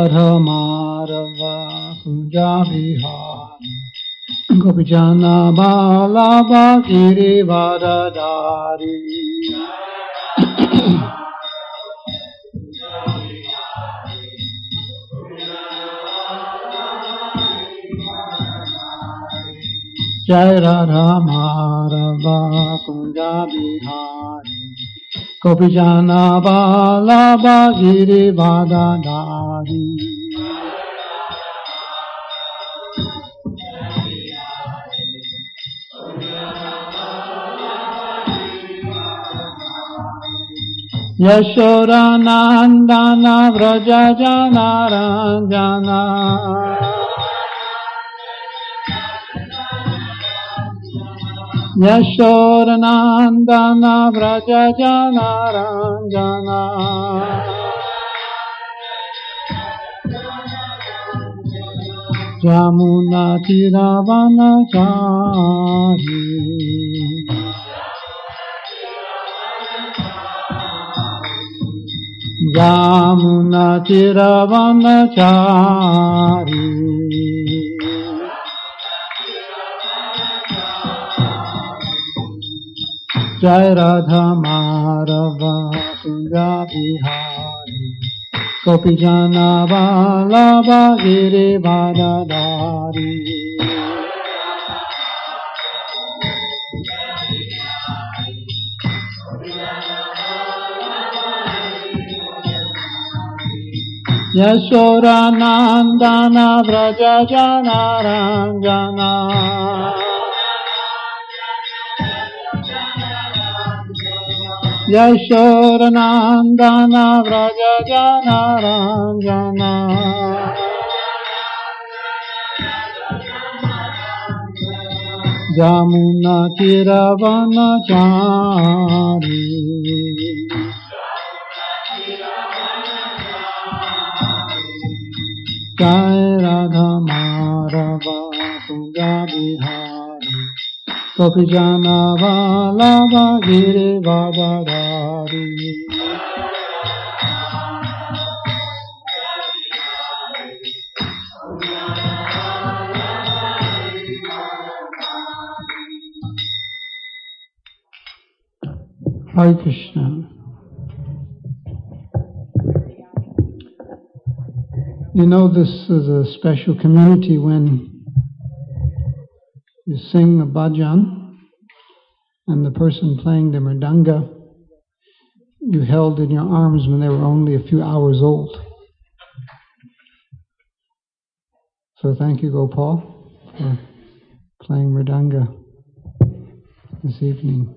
Radhamarava Kunjabihari Gopijana Balava Girivadadari Jai Radhamarava Kunjabihari Gopijana Balava Girivadadari Yashoda Nandana Vraja Jana Ranjana Yashoda Nandana Vraja Jana Ranjana Jamuna Tiravanachari Jamuna Tiravanachari Jai Radhamarava Kunjabihari Gopijana Balava Girivadadari Yashoda Nandana Vraja Jana Ranjana Yashoda Nandana Vraja Jana Ranjana Jamuna Tiravanachari Jai Radhamarava Kunjabihari Gopijana Balava Girivadadari Hare Krishna. You know, this is a special community when you sing a bhajan and the person playing the mridanga you held in your arms when they were only a few hours old. So thank you, Gopal, for playing mridanga this evening.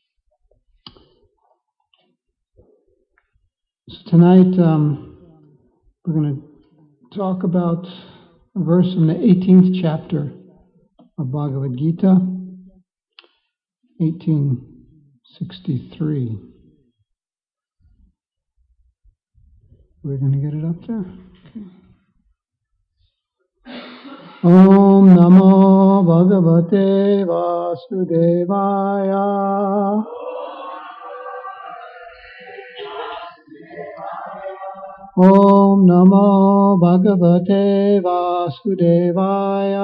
So tonight we're going to talk about a verse from the 18th chapter of Bhagavad Gita, 1863. We're going to get it up there? Okay. Om Namo Bhagavate Vasudevaya. Om Namo Bhagavate Vasudevaya.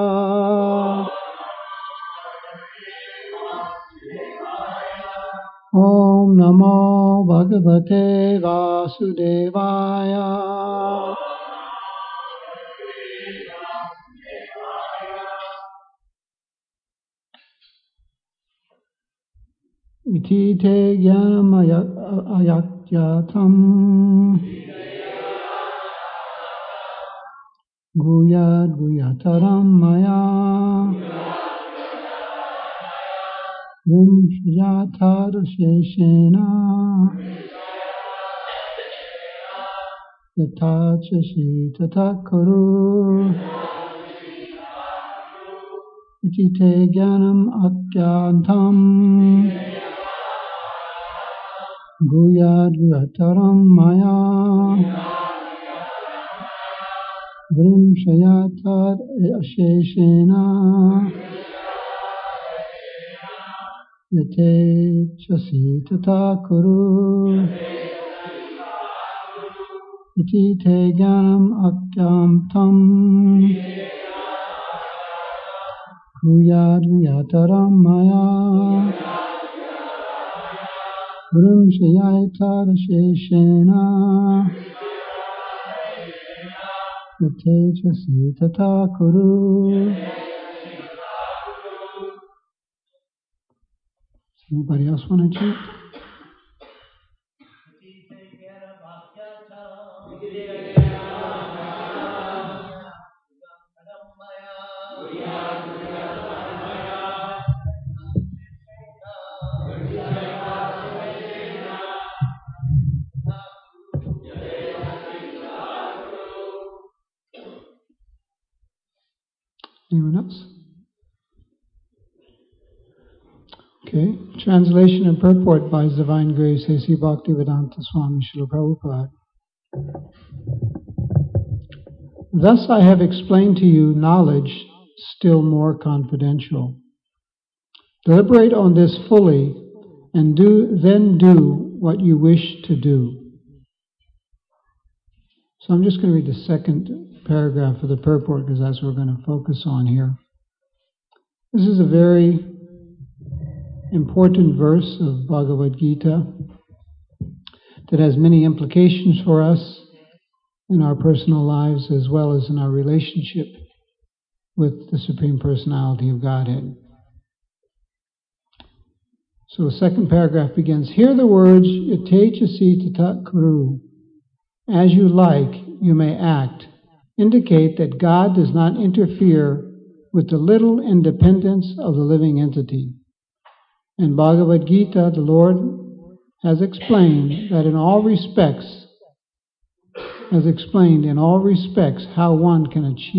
Om Namo Bhagavate Vasudevaya. Iti te jnanam ayakyatam Guyad Guyataram Maya Vimshyatar Sheshena Yatachashi Tatakuru Iti te jnanam akyantam Guyad Guyataram Maya Vrimshayatad Asheshena Yate Chasi Tata Kuru iti te gyanam akyam tam kuyad vyataram maya gurum shayaita rasheshena yatejasi tata kuru. Anybody else want to chant? Anyone else? Okay. Translation and purport by His Divine Grace A.C. Bhaktivedanta Swami Srila Prabhupada. Thus I have explained to you knowledge still more confidential. Deliberate on this fully and then do what you wish to do. So I'm just going to read the second paragraph of the purport because that's what we're going to focus on here. This is a very important verse of Bhagavad Gita that has many implications for us in our personal lives as well as in our relationship with the Supreme Personality of Godhead. So the second paragraph begins, hear the words, yatechasi tata kuru. As you like, you may act. Indicate that God does not interfere with the little independence of the living entity. In Bhagavad Gita, the Lord has explained that in all respects, how one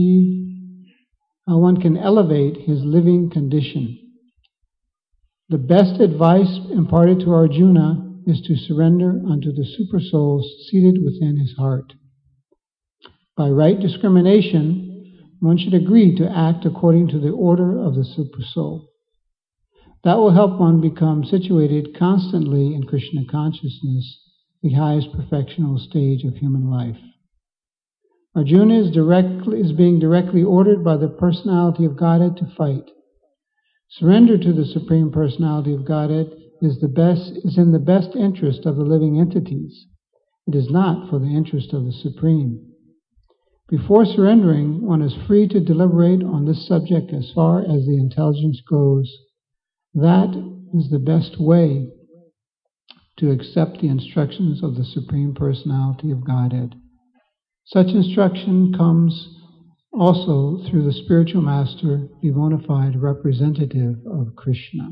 can elevate his living condition. The best advice imparted to Arjuna is to surrender unto the Supersoul seated within his heart. By right discrimination, one should agree to act according to the order of the Supersoul. That will help one become situated constantly in Krishna consciousness, the highest perfectional stage of human life. Arjuna is being directly ordered by the Personality of Godhead to fight. Surrender to the Supreme Personality of Godhead is in the best interest of the living entities. It is not for the interest of the Supreme. Before surrendering, one is free to deliberate on this subject as far as the intelligence goes. That is the best way to accept the instructions of the Supreme Personality of Godhead. Such instruction comes also through the spiritual master, the bona fide representative of Krishna.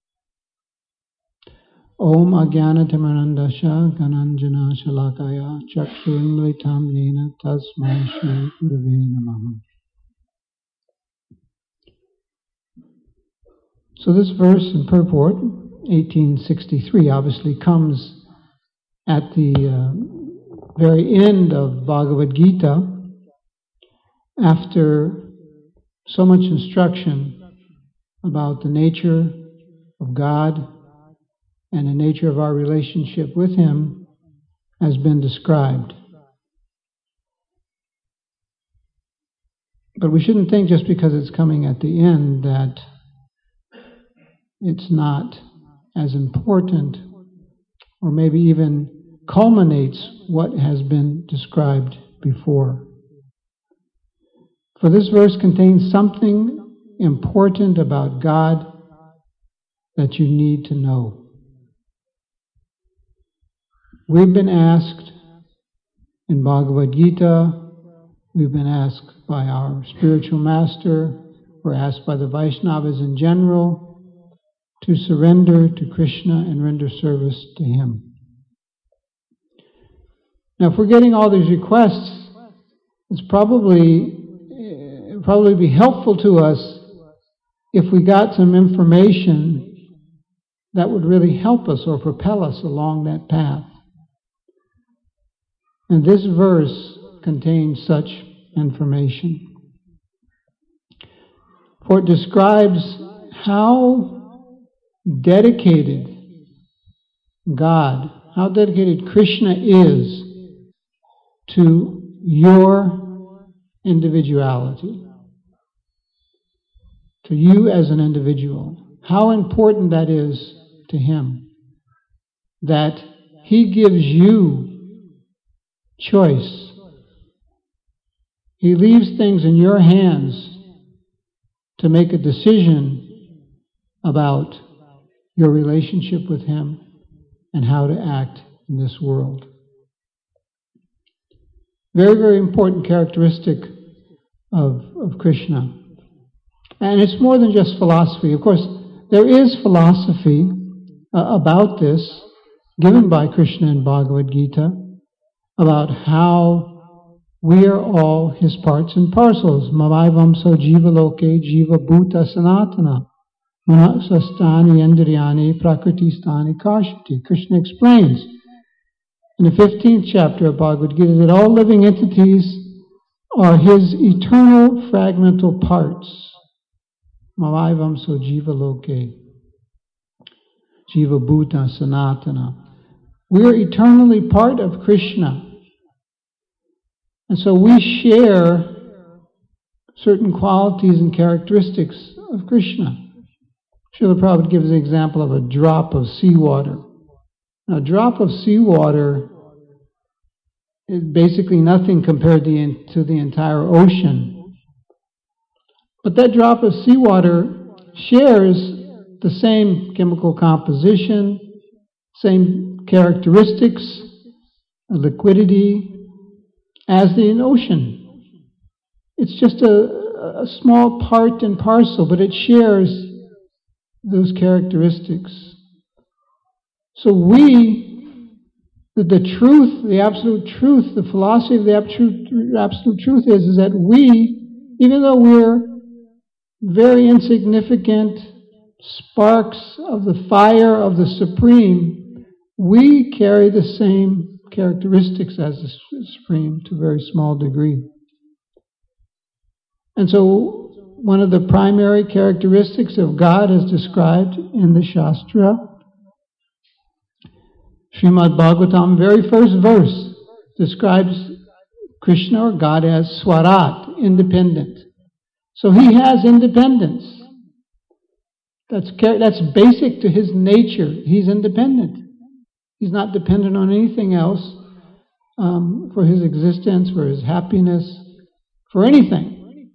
Om Ajnana-timirandasya Gananjana Shalakaya Chakshurunmilitam Yena Tasmai Shri Gurave Namaha. So this verse in purport, 1863, obviously comes at the very end of Bhagavad Gita, after so much instruction about the nature of God and the nature of our relationship with Him has been described. But we shouldn't think just because it's coming at the end that it's not as important, or maybe even culminates what has been described before. For this verse contains something important about God that you need to know. We've been asked in Bhagavad Gita, we've been asked by our spiritual master, we're asked by the Vaishnavas in general, to surrender to Krishna and render service to Him. Now, if we're getting all these requests, it's probably be helpful to us if we got some information that would really help us or propel us along that path. And this verse contains such information. For it describes how dedicated God, how dedicated Krishna is to your individuality, to you as an individual. How important that is to Him, that He gives you choice. He leaves things in your hands to make a decision about your relationship with Him and how to act in this world. Very, very important characteristic of Krishna. And it's more than just philosophy. Of course, there is philosophy about this, given by Krishna in Bhagavad Gita, about how we are all His parts and parcels. Mamaivamso jiva loke jiva bhuta sanatana manasastani indriyani prakriti-stani kashati. Krishna explains in the 15th chapter of Bhagavad Gita that all living entities are His eternal fragmental parts. Mamaivamso jiva loke jiva bhuta sanatana. We are eternally part of Krishna. And so we share certain qualities and characteristics of Krishna. Srila Prabhupada gives the example of a drop of seawater. Now, a drop of seawater is basically nothing compared to the entire ocean. But that drop of seawater shares the same chemical composition, same characteristics, liquidity, as the ocean. It's just a small part and parcel, but it shares those characteristics. So the truth, the absolute truth, the philosophy of the absolute truth is that we, even though we're very insignificant sparks of the fire of the Supreme, we carry the same characteristics as the Supreme to a very small degree. And so one of the primary characteristics of God as described in the Shastra, Srimad Bhagavatam, very first verse, describes Krishna or God as Swarat, independent. So He has independence. That's basic to His nature. He's independent. He's not dependent on anything else for His existence, for His happiness, for anything.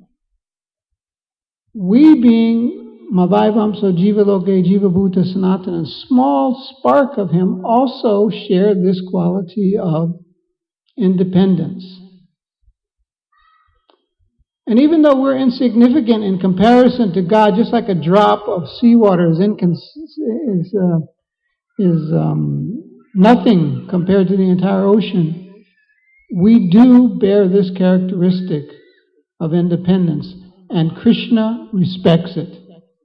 We being Mavaivamso Jiva Loke Jiva Bhuta Sanatana, a small spark of Him, also share this quality of independence. And even though we're insignificant in comparison to God, just like a drop of seawater is nothing compared to the entire ocean, we do bear this characteristic of independence, and Krishna respects it.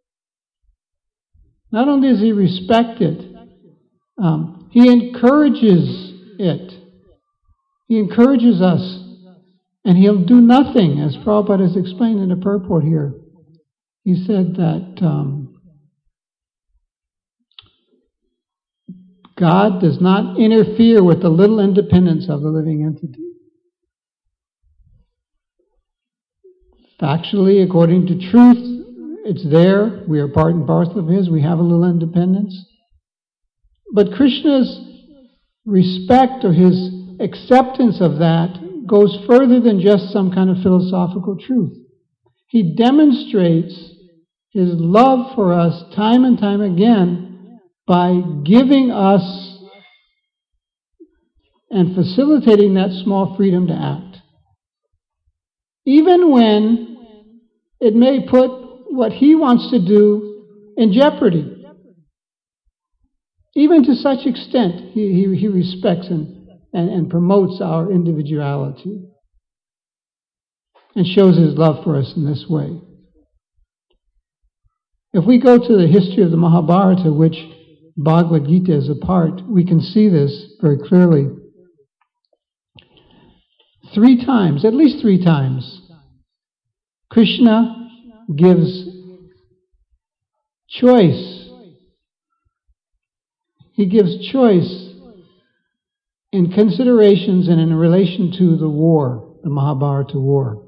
Not only does He respect it, He encourages it. He encourages us. And He'll do nothing, as Prabhupada has explained in the purport here. He said that God does not interfere with the little independence of the living entity. Factually, according to truth, it's there. We are part and parcel of His. We have a little independence. But Krishna's respect or His acceptance of that goes further than just some kind of philosophical truth. He demonstrates His love for us time and time again by giving us and facilitating that small freedom to act. Even when it may put what He wants to do in jeopardy. Even to such extent, He respects and promotes our individuality and shows His love for us in this way. If we go to the history of the Mahabharata, which Bhagavad Gita is a part, we can see this very clearly. 3 times, at least 3 times, Krishna gives choice. He gives choice in considerations and in relation to the war, the Mahabharata war.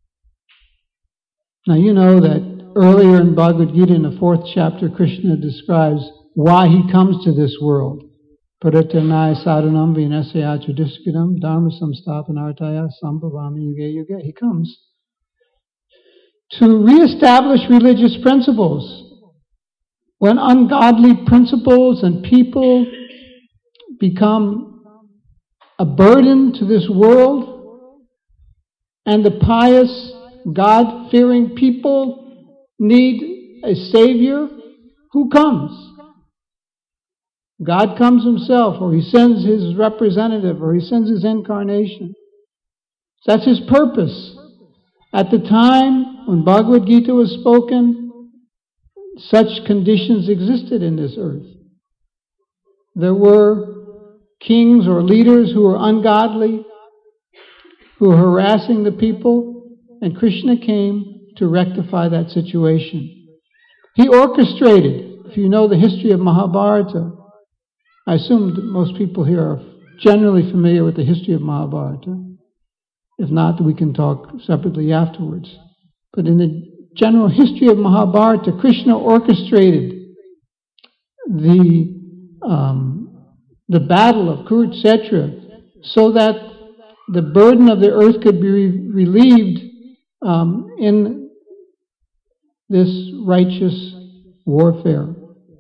Now you know that earlier in Bhagavad Gita in the 4th chapter, Krishna describes why he comes to this world. Paritanaya sadhanam vinasya tradiskidam dharma samstapanartaya sambhavami yuge yuge. He comes to reestablish religious principles. When ungodly principles and people become a burden to this world, and the pious, God-fearing people need a Savior, who comes? God comes himself, or he sends his representative, or he sends his incarnation. That's his purpose. At the time when Bhagavad Gita was spoken, such conditions existed in this earth. There were kings or leaders who were ungodly, who were harassing the people, and Krishna came to rectify that situation. He orchestrated, if you know the history of Mahabharata, I assume that most people here are generally familiar with the history of Mahabharata. If not, we can talk separately afterwards. But in the general history of Mahabharata, Krishna orchestrated the battle of Kurukshetra so that the burden of the earth could be relieved in this righteous warfare.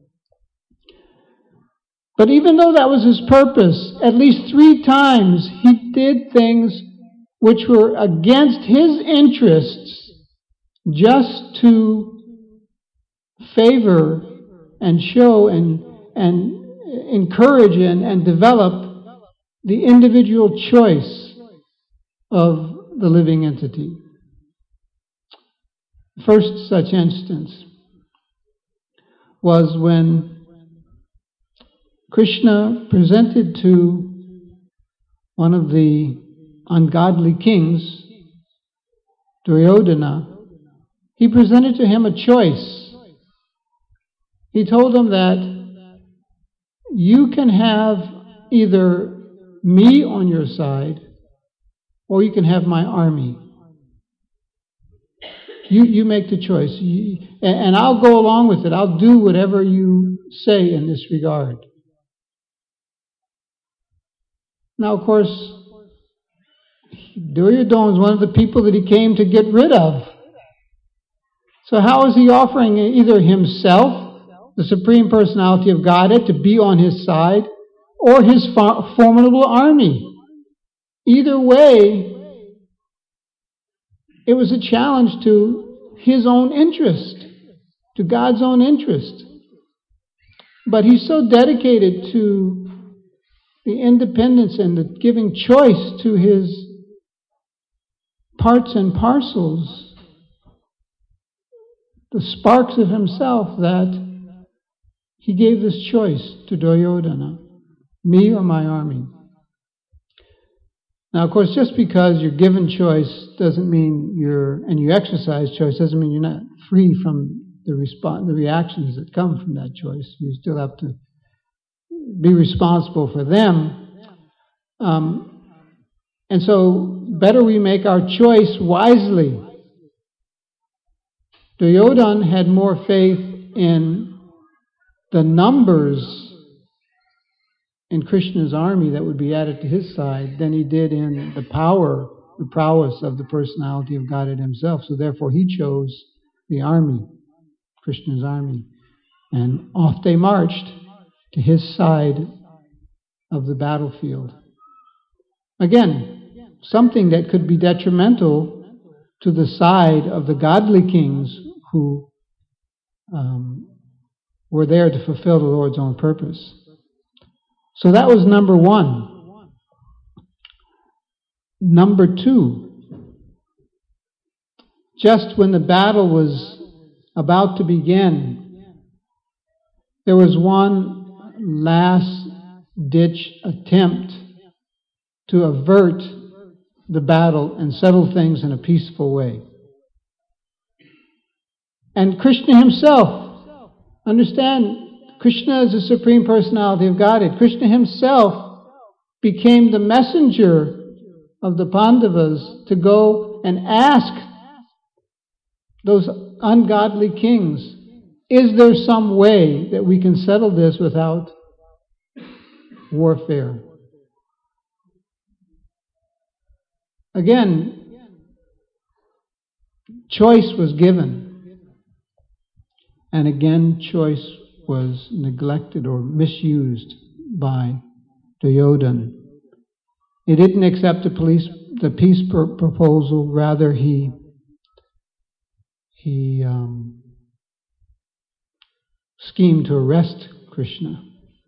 But even though that was his purpose, at least 3 times he did things which were against his interests just to favor and show and encourage and develop the individual choice of the living entity. The first such instance was when Krishna presented to one of the ungodly kings, Duryodhana, he presented to him a choice. He told him that you can have either me on your side or you can have my army. You make the choice. And I'll go along with it. I'll do whatever you say in this regard. Now, of course, Duryodhana is one of the people that he came to get rid of. So how is he offering either himself, the Supreme Personality of Godhead, to be on his side, or his formidable army? Either way, it was a challenge to his own interest, to God's own interest. But he's so dedicated to the independence and the giving choice to his parts and parcels, the sparks of himself, that he gave this choice to Duryodhana, me or my army. Now, of course, just because you're given choice doesn't mean and you exercise choice doesn't mean you're not free from the reactions that come from that choice. You still have to be responsible for them. And so, better we make our choice wisely. Duryodhana had more faith in the numbers in Krishna's army that would be added to his side than he did in the power, the prowess of the personality of Godhead himself. So therefore he chose the army, Krishna's army. And off they marched to his side of the battlefield. Again, something that could be detrimental to the side of the godly kings who were there to fulfill the Lord's own purpose. So that was number 1. Number 2, just when the battle was about to begin, there was one last-ditch attempt to avert the battle and settle things in a peaceful way. And Krishna himself, understand, Krishna is the Supreme Personality of Godhead. Krishna himself became the messenger of the Pandavas to go and ask those ungodly kings, is there some way that we can settle this without warfare? Again, choice was given. And again, choice was neglected or misused by Duryodhana. He didn't accept the peace proposal. Rather, he schemed to arrest Krishna.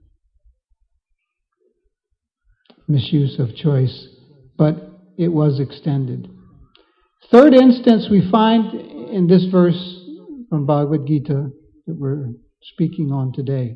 Misuse of choice, but it was extended. Third instance we find in this verse from Bhagavad Gita that we're speaking on today.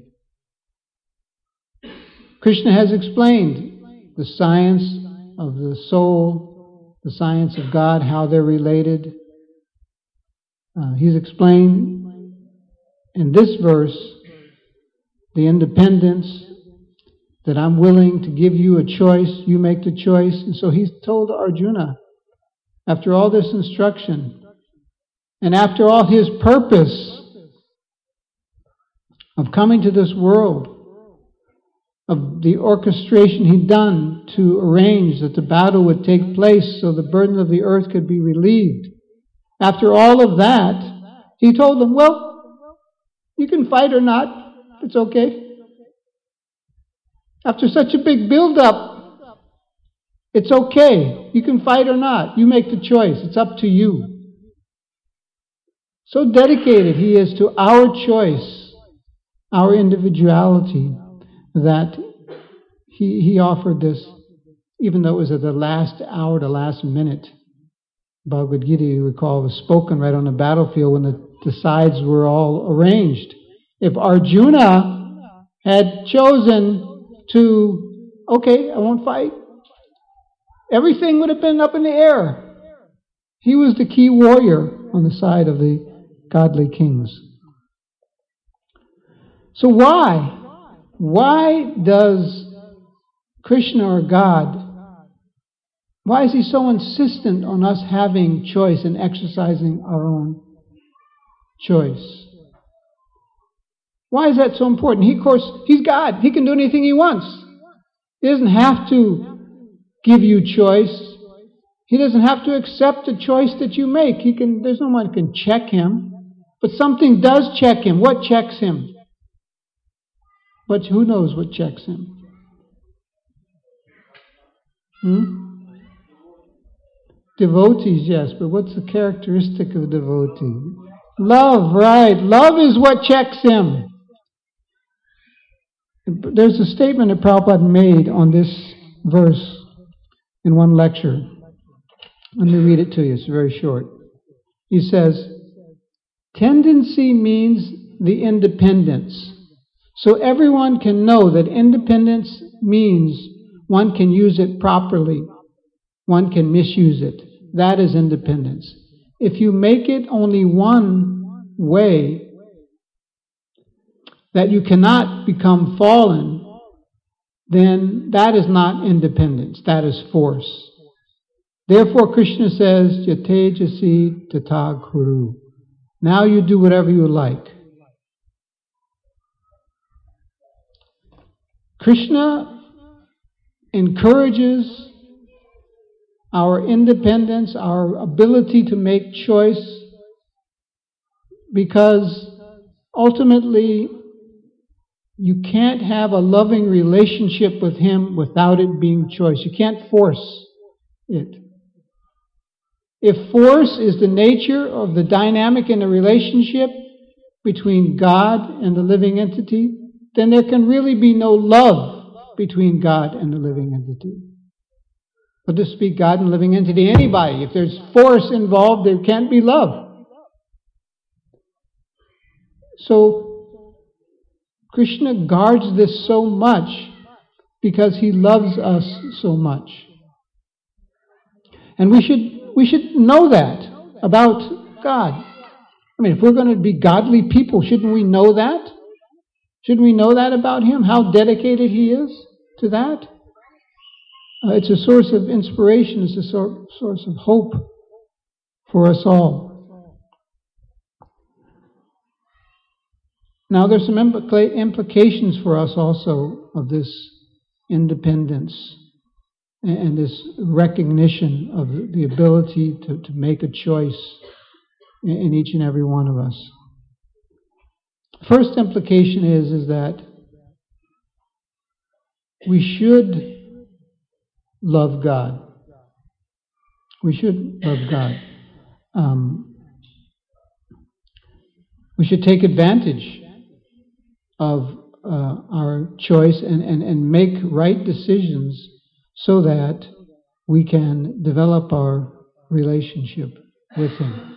Krishna has explained the science of the soul, the science of God, how they're related. He's explained in this verse the independence, that I'm willing to give you a choice, you make the choice. And so he's told Arjuna, after all this instruction, and after all his purpose of coming to this world, of the orchestration he'd done to arrange that the battle would take place so the burden of the earth could be relieved. After all of that, he told them, well, you can fight or not, it's okay. After such a big build-up, it's okay. You can fight or not. You make the choice. It's up to you. So dedicated he is to our choice, our individuality, that he offered this, even though it was at the last hour, the last minute. Bhagavad Gita, you recall, was spoken right on the battlefield when the sides were all arranged. If Arjuna had chosen to, okay, I won't fight, everything would have been up in the air. He was the key warrior on the side of the godly kings. So why does Krishna or God, why is he so insistent on us having choice and exercising our own choice? Why is that so important? Of course, he's God. He can do anything he wants. He doesn't have to give you choice. He doesn't have to accept the choice that you make. There's no one who can check him. But something does check him. What checks him? But who knows what checks him? Devotees, yes, but what's the characteristic of a devotee? Love, right. Love is what checks him. There's a statement that Prabhupada made on this verse in one lecture. Let me read it to you. It's very short. He says, tendency means the independence. So everyone can know that independence means one can use it properly. One can misuse it. That is independence. If you make it only one way, that you cannot become fallen, then that is not independence. That is force. Therefore, Krishna says, Yate jasi tata kuru. Now you do whatever you like. Krishna encourages our independence, our ability to make choice, because ultimately you can't have a loving relationship with him without it being choice. You can't force it. If force is the nature of the dynamic in a relationship between God and the living entity, then there can really be no love between God and the living entity. But to speak God and living entity, anybody, if there's force involved, there can't be love. So Krishna guards this so much because he loves us so much. And we should know that about God. I mean, if we're going to be godly people, shouldn't we know that? Shouldn't we know that about him? How dedicated he is to that? It's a source of inspiration. It's a source of hope for us all. Now, there's some implications for us also of this independence and this recognition of the ability to make a choice in each and every one of us. First implication is that we should love God. We should love God. We should take advantage of our choice and make right decisions so that we can develop our relationship with Him.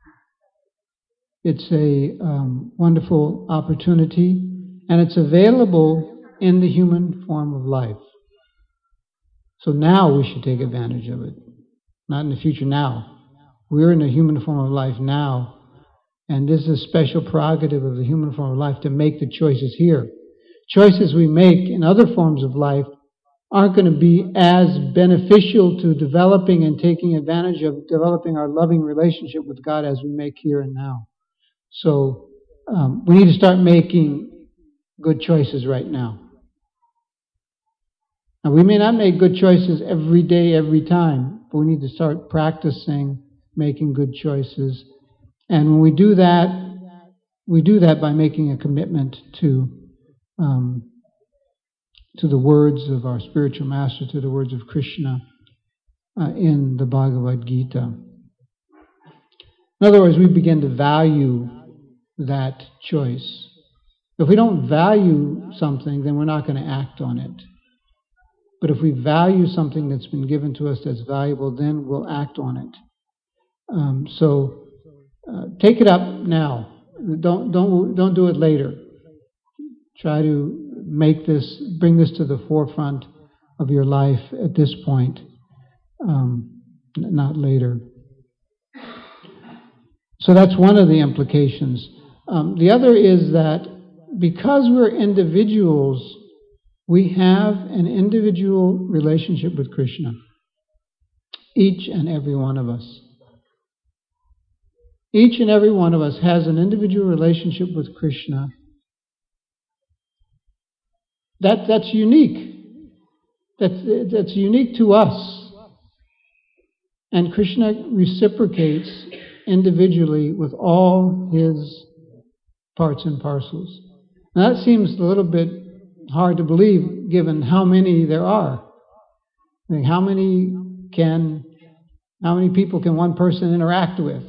It's a wonderful opportunity, and it's available in the human form of life. So now we should take advantage of it, not in the future, now. We're in the human form of life now, and this is a special prerogative of the human form of life to make the choices here. Choices we make in other forms of life aren't going to be as beneficial to developing and taking advantage of developing our loving relationship with God as we make here and now. So we need to start making good choices right now. Now, we may not make good choices every day, every time, but we need to start practicing making good choices. And when we do that by making a commitment to the words of our spiritual master, to the words of Krishna in the Bhagavad Gita. In other words, we begin to value that choice. If we don't value something, then we're not going to act on it. But if we value something that's been given to us that's valuable, then we'll act on it. So take it up now. Don't do it later. Try to bring this to the forefront of your life at this point, not later. So that's one of the implications. The other is that because we're individuals, we have an individual relationship with Krishna. Each and every one of us. Each and every one of us has an individual relationship with Krishna. That's unique. That's unique to us. And Krishna reciprocates individually with all His parts and parcels. Now that seems a little bit hard to believe given how many there are. I mean, how many people can one person interact with?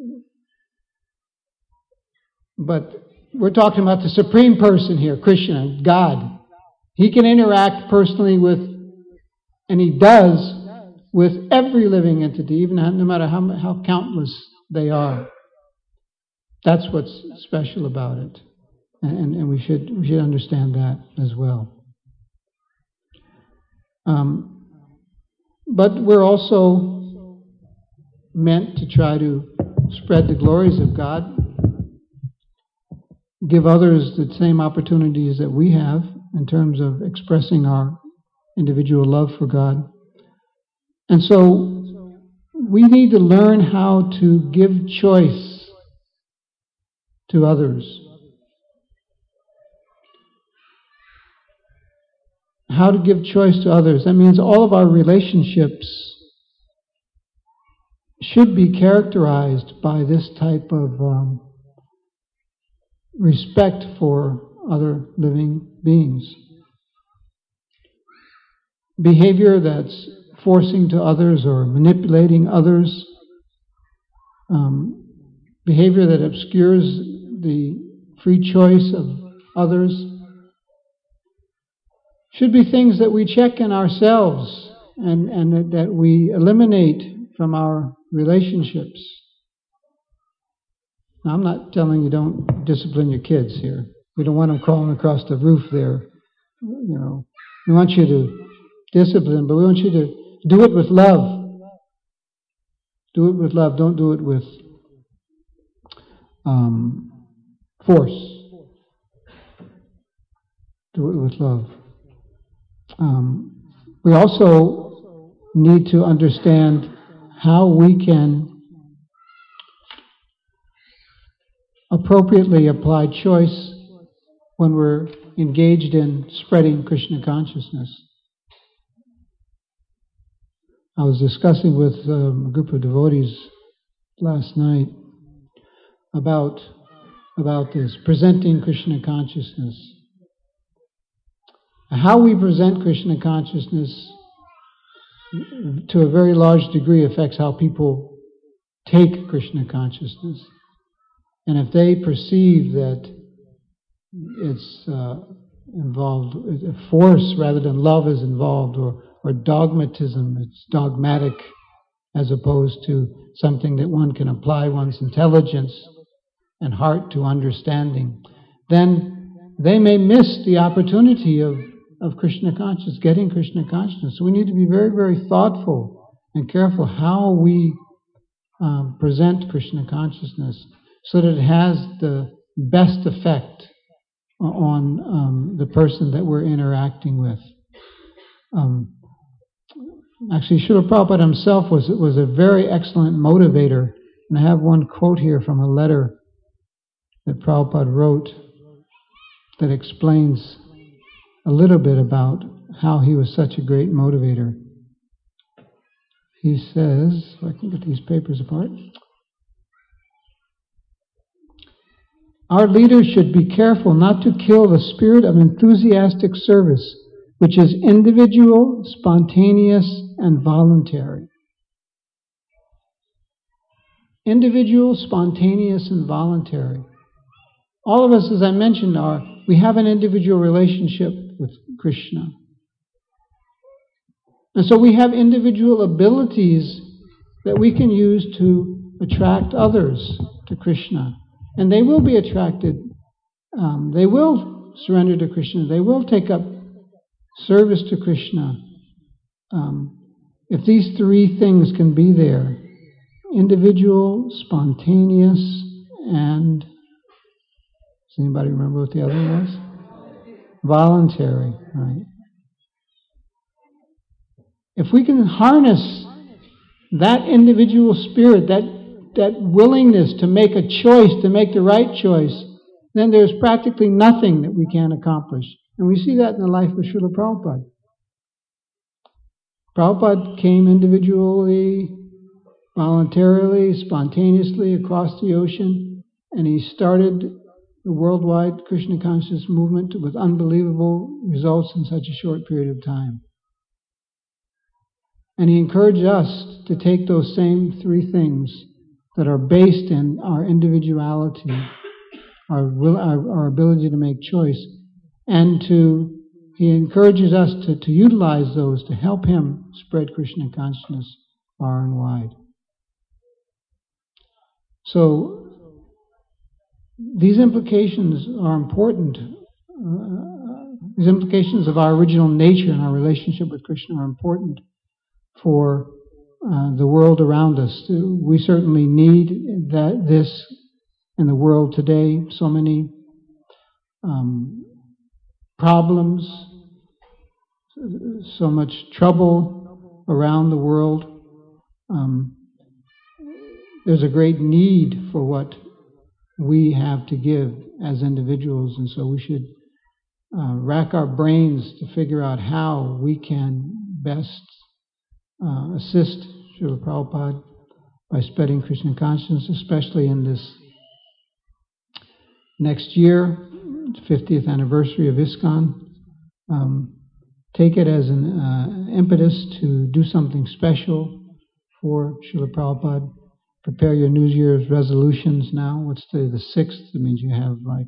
But we're talking about the supreme person here, Krishna, God. He can interact personally with, and He does, with every living entity, even no matter how countless they are. That's what's special about it. And we should understand that as well. But we're also meant to try to spread the glories of God, give others the same opportunities that we have in terms of expressing our individual love for God. And so we need to learn how to give choice to others. How to give choice to others. That means all of our relationships should be characterized by this type of respect for other living beings. Behavior that's forcing to others or manipulating others, behavior that obscures the free choice of others, should be things that we check in ourselves and that we eliminate from our relationships. Now, I'm not telling you don't discipline your kids here. We don't want them crawling across the roof there. You know, we want you to discipline, but we want you to do it with love. Do it with love. Don't do it with force. Do it with love. We also need to understand how we can appropriately apply choice when we're engaged in spreading Krishna consciousness. I was discussing with a group of devotees last night about this, presenting Krishna consciousness. How we present Krishna consciousness to a very large degree affects how people take Krishna consciousness. And if they perceive that it's involved, force rather than love is involved, or dogmatism, it's dogmatic as opposed to something that one can apply one's intelligence and heart to understanding, then they may miss the opportunity of Krishna consciousness, getting Krishna consciousness. So we need to be very, very thoughtful and careful how we present Krishna consciousness so that it has the best effect on the person that we're interacting with. Actually, Srila Prabhupada himself was a very excellent motivator. And I have one quote here from a letter that Prabhupada wrote that explains a little bit about how he was such a great motivator. He says, if I can get these papers apart, our leaders should be careful not to kill the spirit of enthusiastic service, which is individual, spontaneous, and voluntary. Individual, spontaneous, and voluntary. All of us, as I mentioned, we have an individual relationship with Krishna. And so we have individual abilities that we can use to attract others to Krishna. And they will be attracted, they will surrender to Krishna, they will take up service to Krishna. If these three things can be there, individual, spontaneous, and does anybody remember what the other one was? Voluntary, right? If we can harness that individual spirit, that willingness to make a choice, to make the right choice, then there's practically nothing that we can't accomplish. And we see that in the life of Srila Prabhupada. Prabhupada came individually, voluntarily, spontaneously across the ocean, and he started the worldwide Krishna consciousness movement with unbelievable results in such a short period of time. And he encouraged us to take those same three things that are based in our individuality, our ability to make choice, and he encourages us to utilize those to help him spread Krishna consciousness far and wide. So these implications are important. These implications of our original nature and our relationship with Krishna are important for the world around us. We certainly need this in the world today. So many problems, so much trouble around the world. There's a great need for what we have to give as individuals, and so we should rack our brains to figure out how we can best assist Srila Prabhupada by spreading Krishna consciousness, especially in this next year, 50th anniversary of ISKCON. Take it as an impetus to do something special for Srila Prabhupada. Prepare your New Year's resolutions now. What's today, the 6th? It means you have like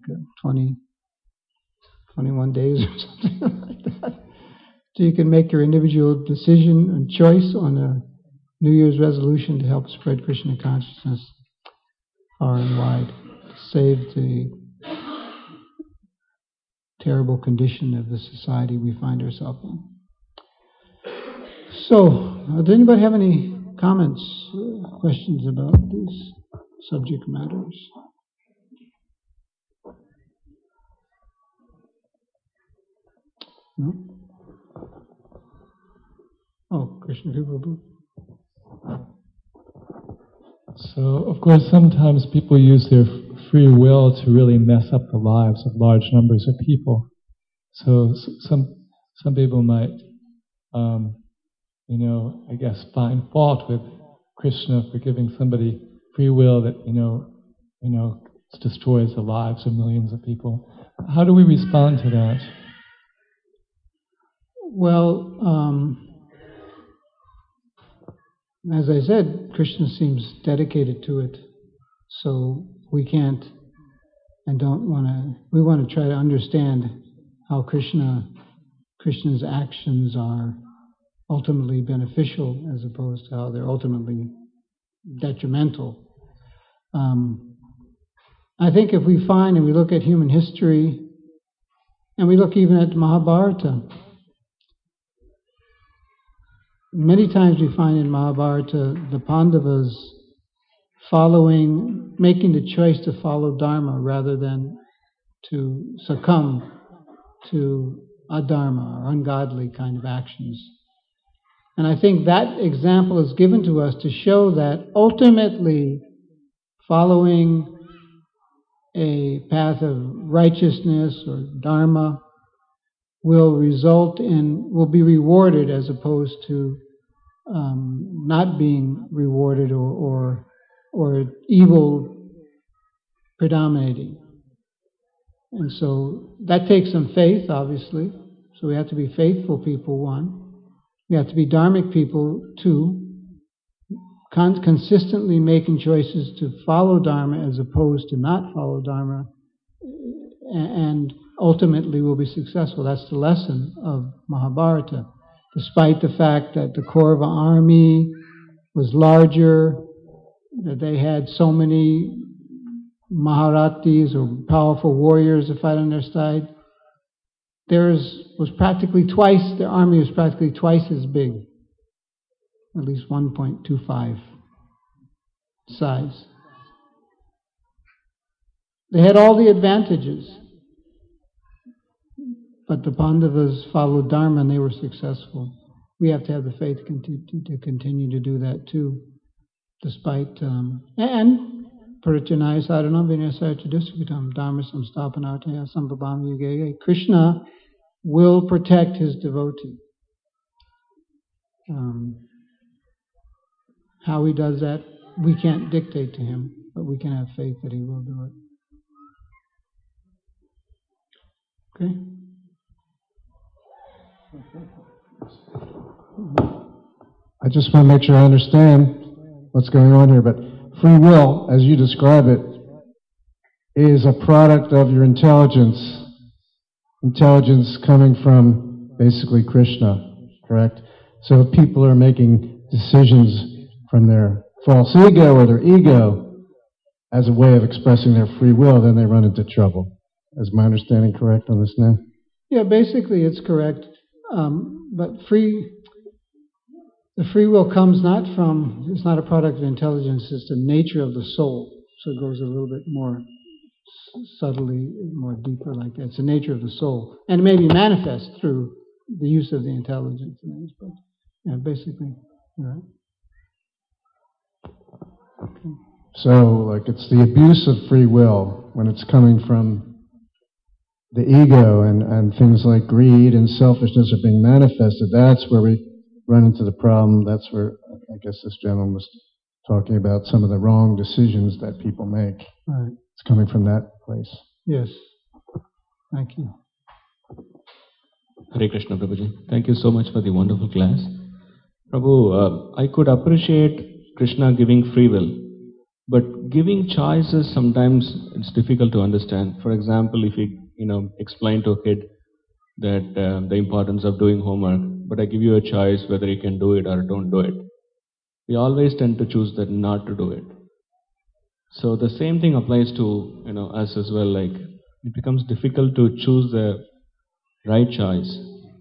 21 days or something like that. So you can make your individual decision and choice on a New Year's resolution to help spread Krishna consciousness far and wide, to save the terrible condition of the society we find ourselves in. So, does anybody have any comments, questions about these subject matters? No? Oh, Krishna Prabhu. So, of course, sometimes people use their free will to really mess up the lives of large numbers of people. So some people might, I guess, find fault with Krishna for giving somebody free will that destroys the lives of millions of people. How do we respond to that? Well, as I said, Krishna seems dedicated to it, so we can't and don't want to. We want to try to understand how Krishna's actions are ultimately beneficial as opposed to how they're ultimately detrimental. I think if we find and we look at human history, and we look even at Mahabharata, many times we find in Mahabharata the Pandavas making the choice to follow Dharma rather than to succumb to adharma or ungodly kind of actions. And I think that example is given to us to show that ultimately following a path of righteousness or dharma will be rewarded as opposed to not being rewarded or evil predominating. And so that takes some faith, obviously. So we have to be faithful people, one. We have to be dharmic people, two. Consistently making choices to follow Dharma as opposed to not follow Dharma, and ultimately will be successful. That's the lesson of Mahabharata. Despite the fact that the Kaurava army was larger, that they had so many Maharathis or powerful warriors to fight on their side, their army was practically twice as big. At least 1.25 size. They had all the advantages, but the Pandavas followed Dharma and they were successful. We have to have the faith to continue to do that too, despite and Parityanaya sadhanam vinasaya chadusukitam dharma samstapanartaya sambhabam yuge. Krishna will protect his devotee. How he does that, we can't dictate to him, but we can have faith that he will do it. Okay? I just want to make sure I understand what's going on here, but free will, as you describe it, is a product of your intelligence coming from basically Krishna, correct? So if people are making decisions from their false ego or their ego as a way of expressing their free will, then they run into trouble. Is my understanding correct on this now? Yeah, basically it's correct. But the free will comes it's not a product of intelligence, it's the nature of the soul. So it goes a little bit more subtly, more deeper like that. It's the nature of the soul. And it may be manifest through the use of the intelligence. But yeah, basically, right. Okay. So, like, it's the abuse of free will when it's coming from the ego and things like greed and selfishness are being manifested. That's where we run into the problem. That's where, I guess this gentleman was talking about some of the wrong decisions that people make. Right. It's coming from that place. Yes. Thank you. Hare Krishna, Prabhuji. Thank you so much for the wonderful class. Prabhu, I could appreciate Krishna giving free will, but giving choices sometimes it's difficult to understand. For example, if you explain to a kid that the importance of doing homework, but I give you a choice whether you can do it or don't do it, we always tend to choose that not to do it. So the same thing applies to us as well. Like it becomes difficult to choose the right choice.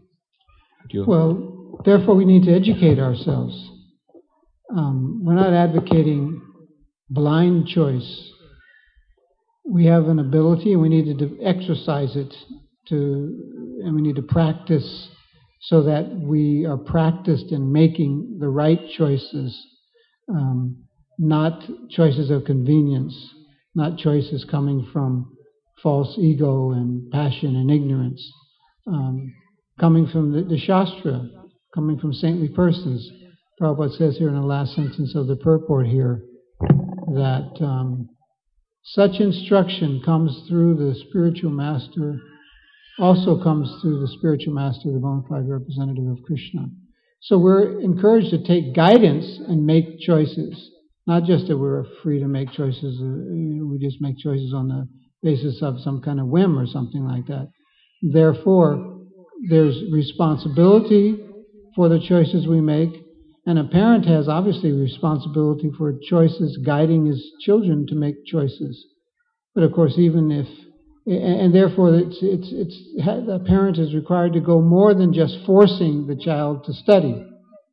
Well, therefore we need to educate ourselves. We're not advocating blind choice. We have an ability and we need to exercise it and we need to practice so that we are practiced in making the right choices, not choices of convenience, not choices coming from false ego and passion and ignorance, coming from the Shastra, coming from saintly persons. Prabhupada says here in the last sentence of the purport here that such instruction comes through the spiritual master, also comes through the spiritual master, the bona fide representative of Krishna. So we're encouraged to take guidance and make choices, not just that we're free to make choices, we just make choices on the basis of some kind of whim or something like that. Therefore, there's responsibility for the choices we make, and a parent has obviously responsibility for choices, guiding his children to make choices. But of course, even if, and therefore the parent is required to go more than just forcing the child to study.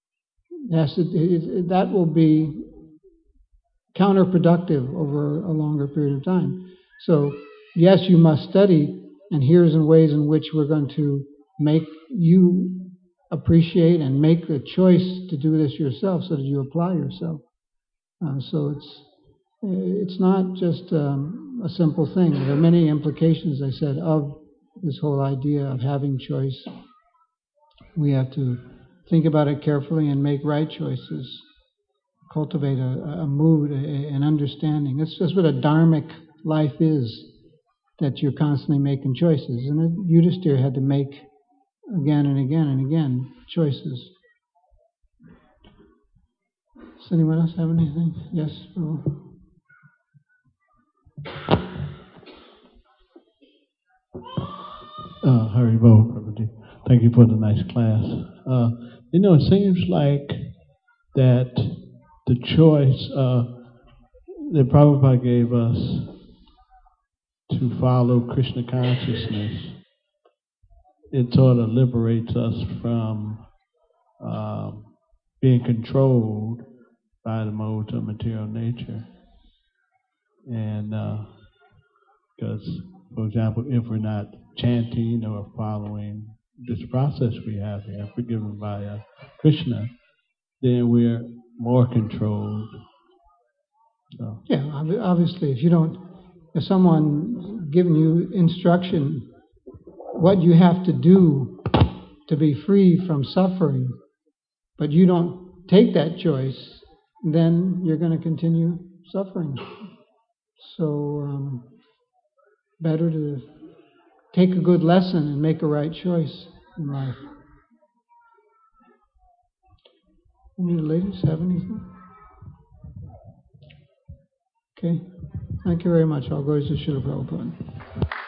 That will be counterproductive over a longer period of time. So, yes, you must study, and here's the ways in which we're going to make you appreciate and make the choice to do this yourself so that you apply yourself. So it's not just a simple thing. There are many implications, I said, of this whole idea of having choice. We have to think about it carefully and make right choices, cultivate a mood, an understanding. That's just what a dharmic life is, that you're constantly making choices. And Yudhisthira had to make again and again and again choices. Does anyone else have anything? Yes, Bill? Haribol, Prabhuji. Thank you for the nice class. It seems like that the choice that Prabhupada gave us to follow Krishna consciousness, it sort of liberates us from being controlled by the modes of material nature. And because, for example, if we're not chanting or following this process we have here, if we're given by Krishna, then we're more controlled. So. Yeah, obviously, if someone giving you instruction, what you have to do to be free from suffering, but you don't take that choice, then you're going to continue suffering. So, better to take a good lesson and make a right choice in life. Any of the ladies have anything? Okay. Thank you very much. I'll go to Srila Prabhupada.